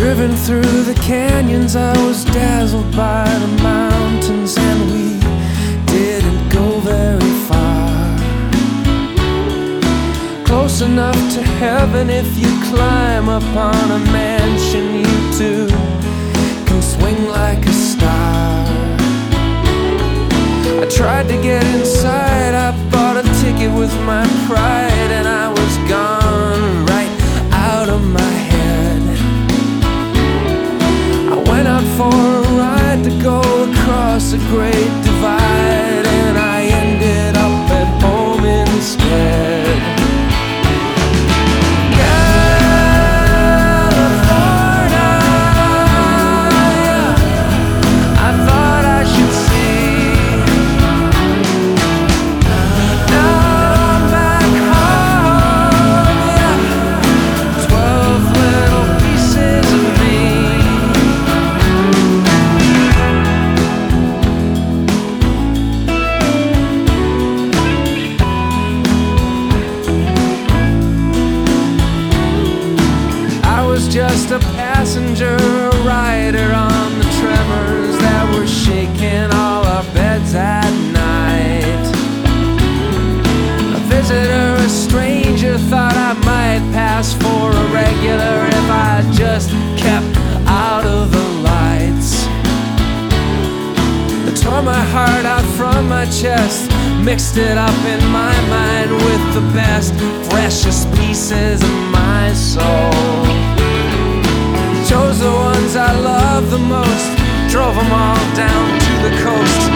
Driven through the canyons, I was dazzled by the mountains, and we didn't go very far. Close enough to heaven if you climb up on a mansion, you too can swing like a star. I tried to get inside, I bought a ticket with my pride, and I was gone right out of my head. I went out for a ride to go across a great divide, and I ended up at home instead. Just a passenger, a rider on the tremors that were shaking all our beds at night. A visitor, a stranger, thought I might pass for a regular if I just kept out of the lights. I tore my heart out from my chest, mixed it up in my mind with the best, freshest pieces of my soul. Chose the ones I love the most, drove them all down to the coast.